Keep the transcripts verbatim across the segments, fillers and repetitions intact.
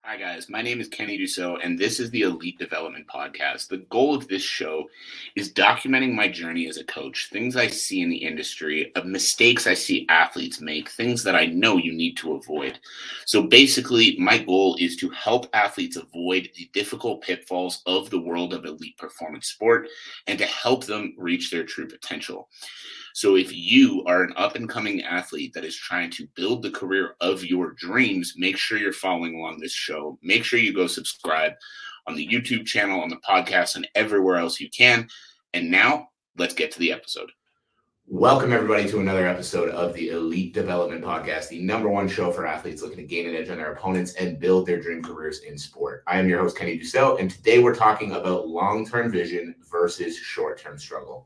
Hi, guys. My name is Kenny Dussault, and this is the Elite Development Podcast. The goal of this show is documenting my journey as a coach, things I see in the industry, of mistakes I see athletes make, things that I know you need to avoid. So basically, my goal is to help athletes avoid the difficult pitfalls of the world of elite performance sport and to help them reach their true potential. So if you are an up-and-coming athlete that is trying to build the career of your dreams, make sure you're following along this show. Make sure you go subscribe on the YouTube channel, on the podcast, and everywhere else you can. And now, let's get to the episode. Welcome, everybody, to another episode of the Elite Development Podcast, the number one show for athletes looking to gain an edge on their opponents and build their dream careers in sport. I am your host, Kenny Dussault, and today we're talking about long-term vision versus short-term struggle.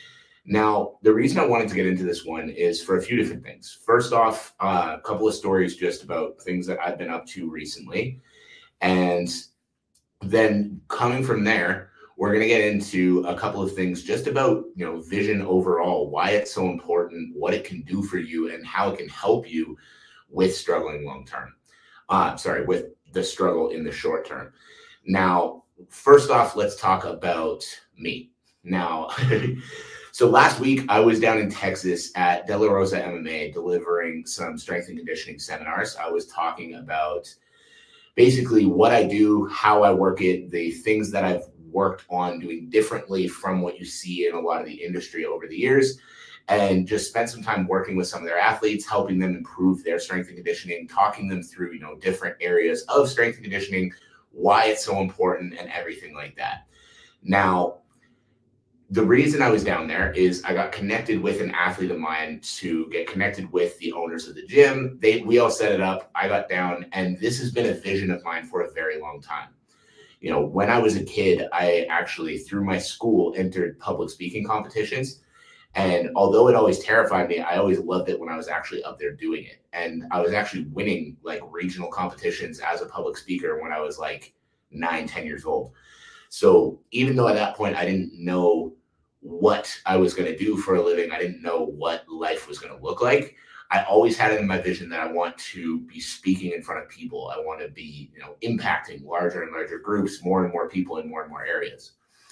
Now, the reason I wanted to get into this one is for a few different things. First off, uh, a couple of stories just about things that I've been up to recently. And then coming from there, we're going to get into a couple of things just about, you know, vision overall, why it's so important, what it can do for you, and how it can help you with struggling long term. Uh, sorry, with the struggle in the short term. Now, first off, let's talk about me. Now, so last week I was down in Texas at De La Rosa M M A delivering some strength and conditioning seminars. I was talking about basically what I do, how I work it, the things that I've worked on doing differently from what you see in a lot of the industry over the years, and just spent some time working with some of their athletes, helping them improve their strength and conditioning, talking them through, you know, different areas of strength and conditioning, why it's so important, and everything like that. Now, the reason I was down there is I got connected with an athlete of mine to get connected with the owners of the gym. They, we all set it up. I got down, and this has been a vision of mine for a very long time. You know, when I was a kid, I actually, through my school, entered public speaking competitions. And although it always terrified me, I always loved it when I was actually up there doing it. And I was actually winning like regional competitions as a public speaker when I was like nine, ten years old. So even though at that point I didn't know what I was going to do for a living, I didn't know what life was going to look like, I always had it in my vision that I want to be speaking in front of people. I want to be, you know, impacting larger and larger groups, more and more people in more and more areas.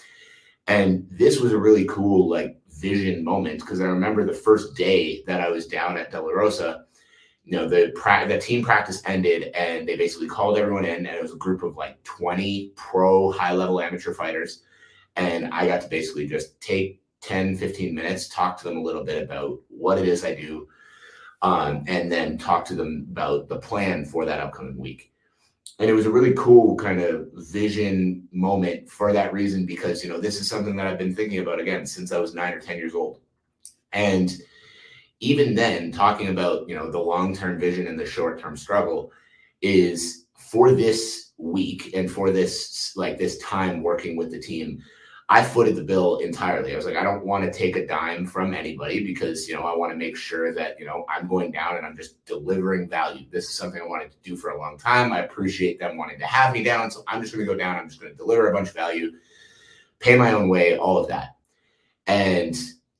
And this was a really cool like vision moment, because I remember the first day that I was down at De La Rosa, you know, the pra- the team practice ended and they basically called everyone in, and it was a group of like twenty pro high level amateur fighters. And I got to basically just take ten, fifteen minutes, talk to them a little bit about what it is I do, um, and then talk to them about the plan for that upcoming week. And it was a really cool kind of vision moment for that reason, because, you know, this is something that I've been thinking about, again, since I was nine or ten years old. And even then, talking about, you know, the long-term vision and the short-term struggle is for this week and for this, like this time working with the team, I footed the bill entirely. I was like, I don't want to take a dime from anybody because, you know, I want to make sure that, you know, I'm going down and I'm just delivering value. This is something I wanted to do for a long time. I appreciate them wanting to have me down. So I'm just going to go down. I'm just going to deliver a bunch of value, pay my own way, all of that. And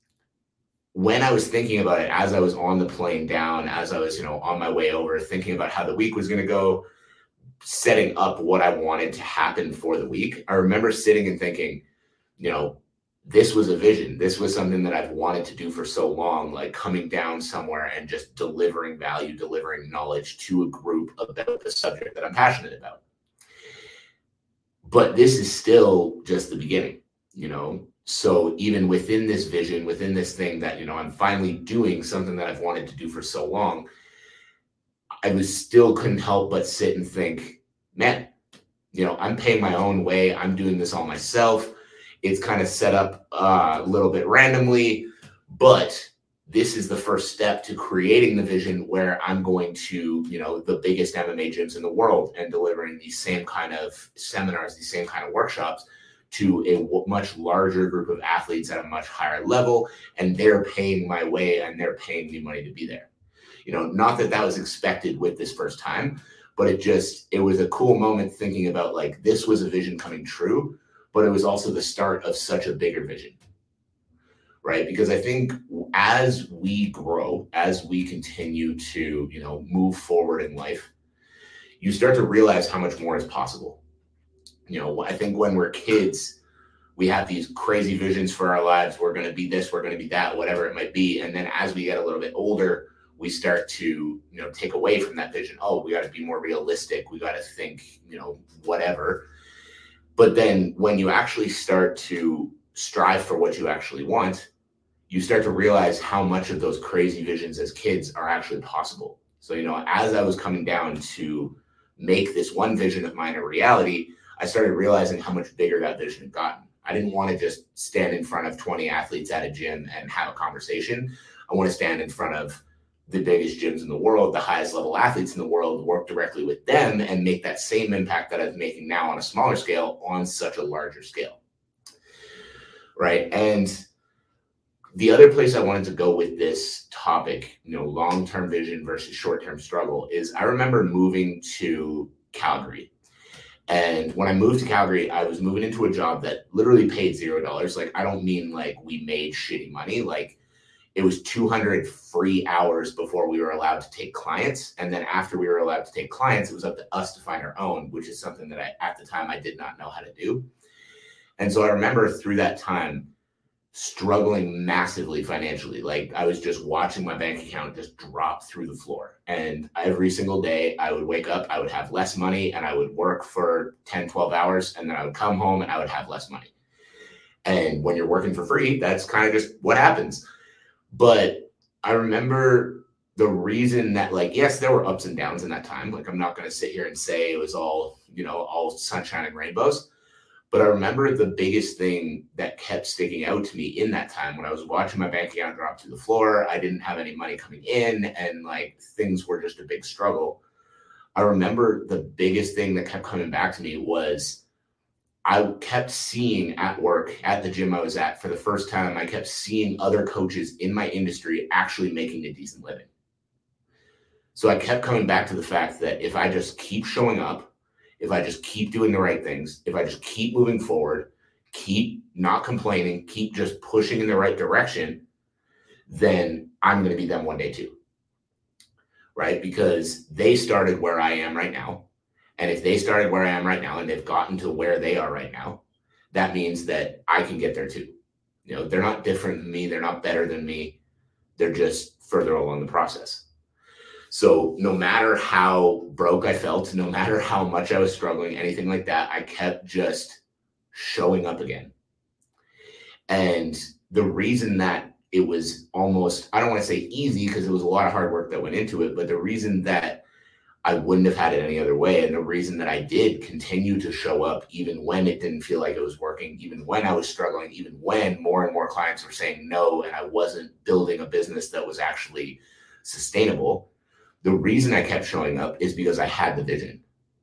when I was thinking about it, as I was on the plane down, as I was, you know, on my way over, thinking about how the week was going to go, setting up what I wanted to happen for the week, I remember sitting and thinking, you know, this was a vision. This was something that I've wanted to do for so long, like coming down somewhere and just delivering value, delivering knowledge to a group about the subject that I'm passionate about. But this is still just the beginning, you know? So even within this vision, within this thing that, you know, I'm finally doing something that I've wanted to do for so long, I was still couldn't help but sit and think, man, you know, I'm paying my own way. I'm doing this all myself. It's kind of set up uh, a little bit randomly, but this is the first step to creating the vision where I'm going to, you know, the biggest M M A gyms in the world and delivering these same kind of seminars, these same kind of workshops to a w- much larger group of athletes at a much higher level. And they're paying my way and they're paying me money to be there. You know, not that that was expected with this first time, but it just, it was a cool moment thinking about like, this was a vision coming true, but it was also the start of such a bigger vision, right? Because I think as we grow, as we continue to, you know, move forward in life, you start to realize how much more is possible. You know, I think when we're kids, we have these crazy visions for our lives. We're going to be this, we're going to be that, whatever it might be. And then as we get a little bit older, we start to, you know, take away from that vision. Oh, we got to be more realistic. We got to think, you know, whatever. But then when you actually start to strive for what you actually want, you start to realize how much of those crazy visions as kids are actually possible. So, you know, as I was coming down to make this one vision of mine a reality, I started realizing how much bigger that vision had gotten. I didn't want to just stand in front of twenty athletes at a gym and have a conversation. I want to stand in front of the biggest gyms in the world, the highest level athletes in the world, work directly with them and make that same impact that I'm making now on a smaller scale on such a larger scale. Right. And the other place I wanted to go with this topic, you know, long-term vision versus short-term struggle, is I remember moving to Calgary. And when I moved to Calgary, I was moving into a job that literally paid zero dollars. Like, I don't mean like we made shitty money. Like, it was two hundred free hours before we were allowed to take clients. And then after we were allowed to take clients, it was up to us to find our own, which is something that I, at the time, I did not know how to do. And so I remember through that time struggling massively financially. Like, I was just watching my bank account just drop through the floor. And every single day I would wake up, I would have less money, and I would work for ten, twelve hours. And then I would come home and I would have less money. And when you're working for free, that's kind of just what happens. But I remember the reason that, like, yes, there were ups and downs in that time. Like, I'm not going to sit here and say it was all, you know, all sunshine and rainbows. But I remember the biggest thing that kept sticking out to me in that time when I was watching my bank account drop to the floor, I didn't have any money coming in, and like things were just a big struggle. I remember the biggest thing that kept coming back to me was I kept seeing at work, at the gym I was at for the first time, I kept seeing other coaches in my industry actually making a decent living. So I kept coming back to the fact that if I just keep showing up, if I just keep doing the right things, if I just keep moving forward, keep not complaining, keep just pushing in the right direction, then I'm going to be them one day too. Right? Because they started where I am right now. And if they started where I am right now and they've gotten to where they are right now, that means that I can get there too. You know, they're not different than me. They're not better than me. They're just further along the process. So no matter how broke I felt, no matter how much I was struggling, anything like that, I kept just showing up again. And the reason that it was almost, I don't want to say easy because it was a lot of hard work that went into it, but the reason that I wouldn't have had it any other way, and the reason that I did continue to show up even when it didn't feel like it was working, even when I was struggling, even when more and more clients were saying no and I wasn't building a business that was actually sustainable, the reason I kept showing up is because I had the vision.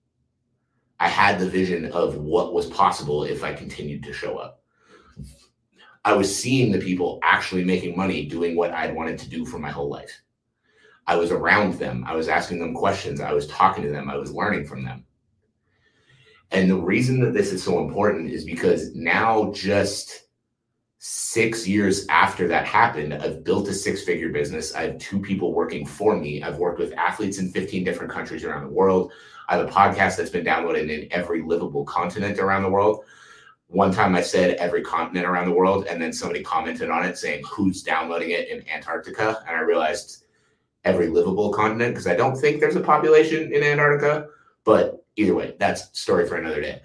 I had the vision of what was possible if I continued to show up. I was seeing the people actually making money doing what I'd wanted to do for my whole life. I was around them. I was asking them questions. I was talking to them. I was learning from them. And the reason that this is so important is because now, just six years after that happened, I've built a six-figure business. I have two people working for me. I've worked with athletes in fifteen different countries around the world. I have a podcast that's been downloaded in every livable continent around the world. One time I said every continent around the world, and then somebody commented on it saying, who's downloading it in Antarctica? And I realized every livable continent, because I don't think there's a population in Antarctica. But either way, that's a story for another day.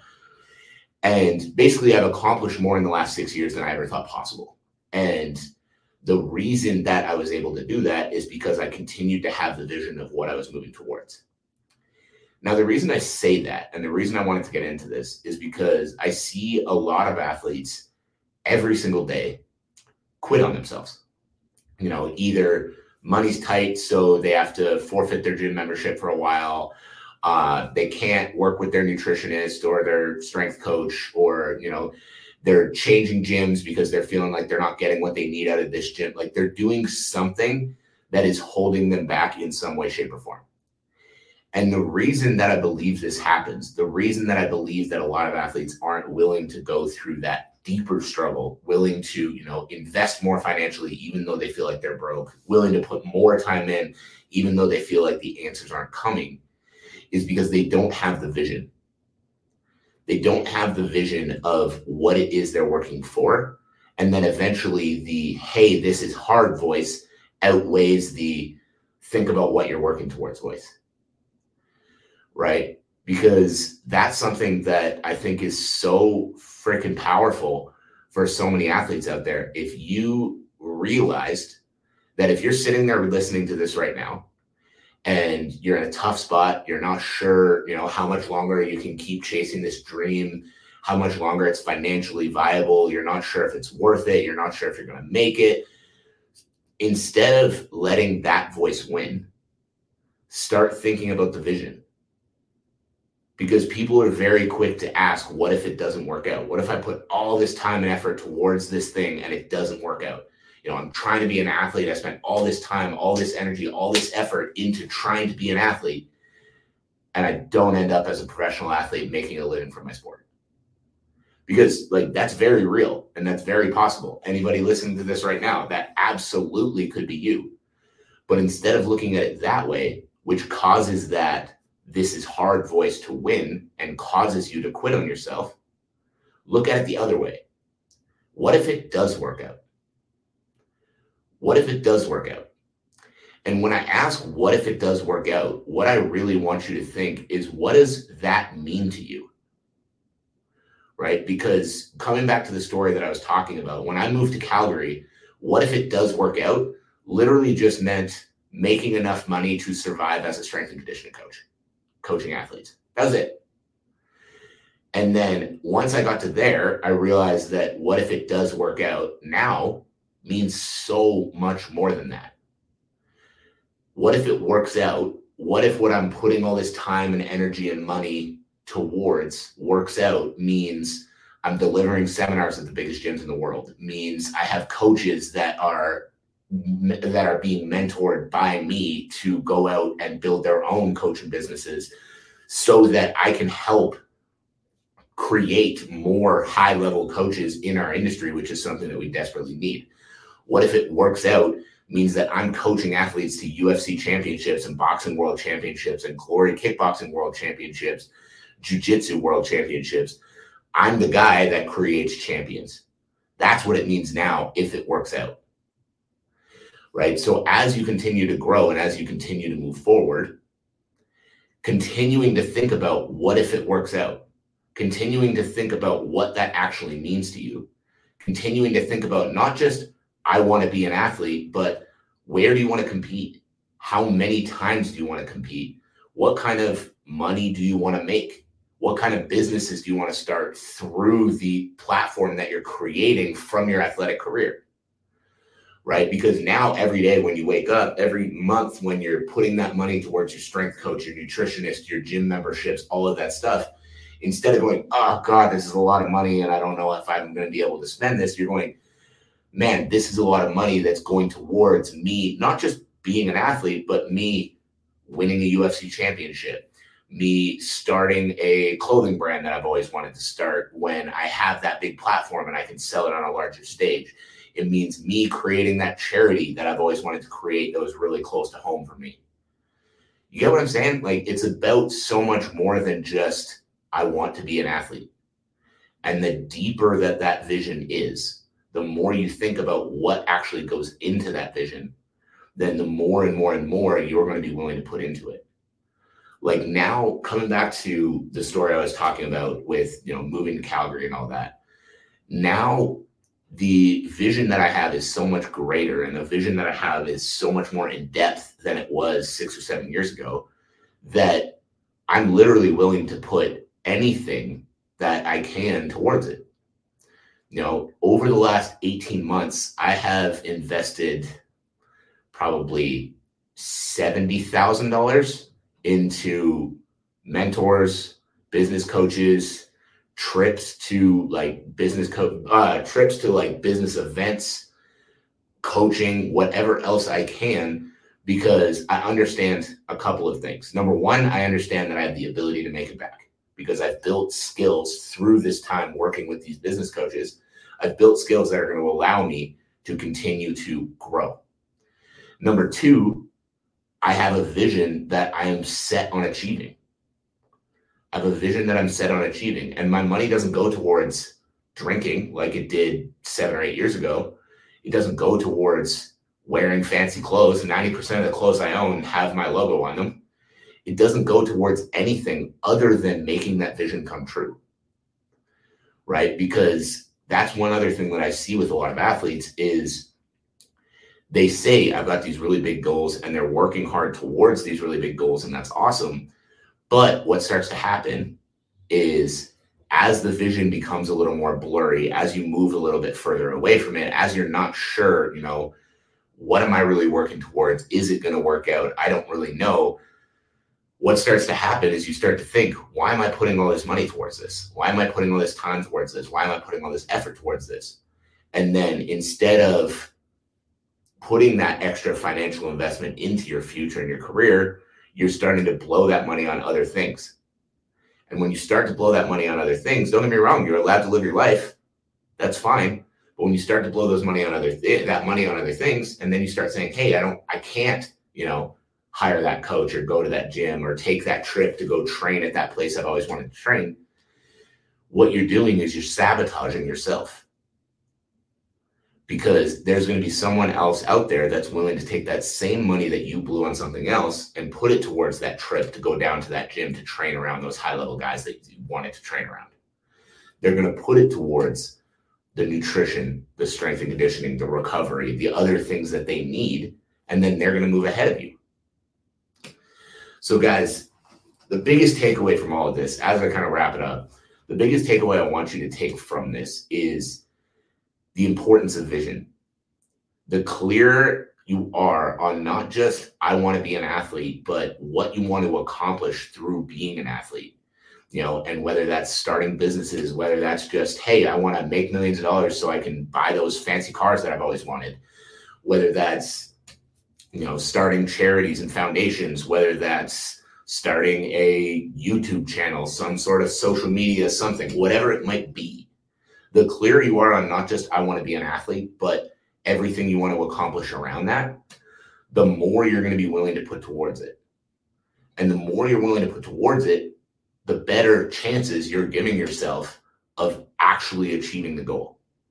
And basically, I've accomplished more in the last six years than I ever thought possible. And the reason that I was able to do that is because I continued to have the vision of what I was moving towards. Now, the reason I say that, and the reason I wanted to get into this, is because I see a lot of athletes every single day quit on themselves. You know, either money's tight, so they have to forfeit their gym membership for a while. Uh, they can't work with their nutritionist or their strength coach, or, you know, they're changing gyms because they're feeling like they're not getting what they need out of this gym. Like, they're doing something that is holding them back in some way, shape, or form. And the reason that I believe this happens, the reason that I believe that a lot of athletes aren't willing to go through that deeper struggle, willing to, you know, invest more financially, even though they feel like they're broke, willing to put more time in, even though they feel like the answers aren't coming, is because they don't have the vision. They don't have the vision of what it is they're working for. And then eventually the, hey, this is hard voice outweighs the think about what you're working towards voice, right? Because that's something that I think is so freaking powerful for so many athletes out there. If you realized that if you're sitting there listening to this right now and you're in a tough spot, you're not sure, you know, how much longer you can keep chasing this dream, how much longer it's financially viable, you're not sure if it's worth it, you're not sure if you're going to make it. Instead of letting that voice win, start thinking about the vision. Because people are very quick to ask, what if it doesn't work out? What if I put all this time and effort towards this thing and it doesn't work out? You know, I'm trying to be an athlete. I spent all this time, all this energy, all this effort into trying to be an athlete, and I don't end up as a professional athlete making a living from my sport. Because like that's very real and that's very possible. Anybody listening to this right now, that absolutely could be you. But instead of looking at it that way, which causes that this is hard voice to win and causes you to quit on yourself, look at it the other way. What if it does work out? What if it does work out? And when I ask, what if it does work out? What I really want you to think is, what does that mean to you? Right? Because coming back to the story that I was talking about, when I moved to Calgary, what if it does work out? Literally just meant making enough money to survive as a strength and conditioning coach, coaching athletes. That was it. And then once I got to there, I realized that what if it does work out now means so much more than that. What if it works out? What if what I'm putting all this time and energy and money towards works out means I'm delivering seminars at the biggest gyms in the world, means I have coaches that are that are being mentored by me to go out and build their own coaching businesses so that I can help create more high-level coaches in our industry, which is something that we desperately need. What if it works out means that I'm coaching athletes to U F C championships and boxing world championships and glory kickboxing world championships, jiu-jitsu world championships. I'm the guy that creates champions. That's what it means now if it works out. Right? So as you continue to grow and as you continue to move forward, continuing to think about what if it works out, continuing to think about what that actually means to you, continuing to think about not just I want to be an athlete, but where do you want to compete? How many times do you want to compete? What kind of money do you want to make? What kind of businesses do you want to start through the platform that you're creating from your athletic career? Right? Because now every day when you wake up, every month when you're putting that money towards your strength coach, your nutritionist, your gym memberships, all of that stuff, instead of going, oh God, this is a lot of money and I don't know if I'm going to be able to spend this, you're going, man, this is a lot of money that's going towards me, not just being an athlete, but me winning a U F C championship, me starting a clothing brand that I've always wanted to start when I have that big platform and I can sell it on a larger stage. It means me creating that charity that I've always wanted to create that was really close to home for me. You get what I'm saying? Like, it's about so much more than just, I want to be an athlete. And the deeper that that vision is, the more you think about what actually goes into that vision, then the more and more and more you're going to be willing to put into it. Like now, coming back to the story I was talking about with, you know, moving to Calgary and all that, now the vision that I have is so much greater and the vision that I have is so much more in depth than it was six or seven years ago, that I'm literally willing to put anything that I can towards it. You know, over the last eighteen months, I have invested probably seventy thousand dollars into mentors, business coaches, trips to like business co- uh, trips to like business events, coaching, whatever else I can, because I understand a couple of things. Number one, I understand that I have the ability to make it back because I've built skills through this time working with these business coaches. I've built skills that are going to allow me to continue to grow. Number two, I have a vision that I am set on achieving. I have a vision that I'm set on achieving, and my money doesn't go towards drinking like it did seven or eight years ago. It doesn't go towards wearing fancy clothes. ninety percent of the clothes I own have my logo on them. It doesn't go towards anything other than making that vision come true, right? Because that's one other thing that I see with a lot of athletes is they say, I've got these really big goals, and they're working hard towards these really big goals, and that's awesome. But what starts to happen is as the vision becomes a little more blurry, as you move a little bit further away from it, as you're not sure, you know, what am I really working towards? Is it going to work out? I don't really know. What starts to happen is you start to think, why am I putting all this money towards this? Why am I putting all this time towards this? Why am I putting all this effort towards this? And then instead of putting that extra financial investment into your future and your career, you're starting to blow that money on other things. And when you start to blow that money on other things, don't get me wrong, you're allowed to live your life. That's fine. But when you start to blow those money on other th- that money on other things, and then you start saying, hey, I don't, I can't, you know, hire that coach or go to that gym or take that trip to go train at that place I've always wanted to train, what you're doing is you're sabotaging yourself. Because there's going to be someone else out there that's willing to take that same money that you blew on something else and put it towards that trip to go down to that gym to train around those high-level guys that you wanted to train around. They're going to put it towards the nutrition, the strength and conditioning, the recovery, the other things that they need, and then they're going to move ahead of you. So guys, the biggest takeaway from all of this, as I kind of wrap it up, the biggest takeaway I want you to take from this is the importance of vision. The clearer you are on not just, I want to be an athlete, but what you want to accomplish through being an athlete, you know, and whether that's starting businesses, whether that's just, hey, I want to make millions of dollars so I can buy those fancy cars that I've always wanted, whether that's, you know, starting charities and foundations, whether that's starting a YouTube channel, some sort of social media, something, whatever it might be. The clearer you are on not just I want to be an athlete, but everything you want to accomplish around that, the more you're going to be willing to put towards it. And the more you're willing to put towards it, the better chances you're giving yourself of actually achieving the goal.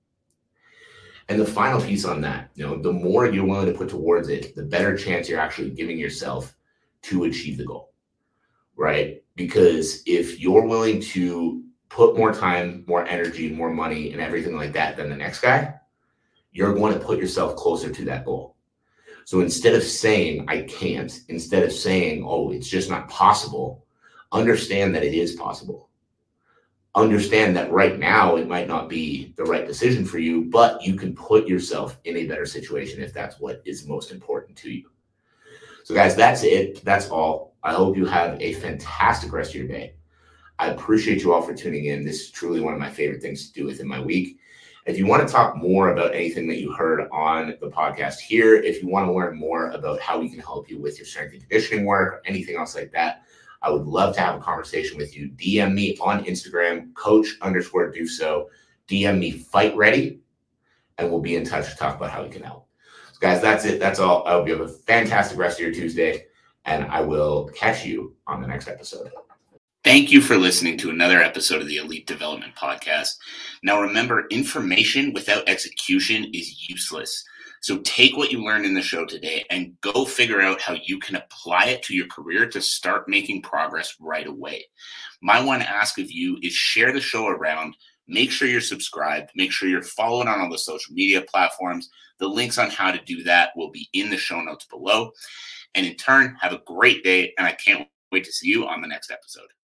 And the final piece on that, you know, the more you're willing to put towards it, the better chance you're actually giving yourself to achieve the goal, right? Because if you're willing to put more time, more energy, more money, and everything like that than the next guy, you're going to put yourself closer to that goal. So instead of saying, I can't, instead of saying, oh, it's just not possible, understand that it is possible. Understand that right now it might not be the right decision for you, but you can put yourself in a better situation if that's what is most important to you. So guys, that's it. That's all. I hope you have a fantastic rest of your day. I appreciate you all for tuning in. This is truly one of my favorite things to do within my week. If you want to talk more about anything that you heard on the podcast here, if you want to learn more about how we can help you with your strength and conditioning work or anything else like that, I would love to have a conversation with you. D M me on Instagram, coach underscore do so. D M me fight ready, and we'll be in touch to talk about how we can help. So guys, that's it. That's all. I hope you have a fantastic rest of your Tuesday, and I will catch you on the next episode. Thank you for listening to another episode of the Elite Development Podcast. Now remember, information without execution is useless. So take what you learned in the show today and go figure out how you can apply it to your career to start making progress right away. My one ask of you is share the show around. Make sure you're subscribed. Make sure you're following on all the social media platforms. The links on how to do that will be in the show notes below. And in turn, have a great day, and I can't wait to see you on the next episode.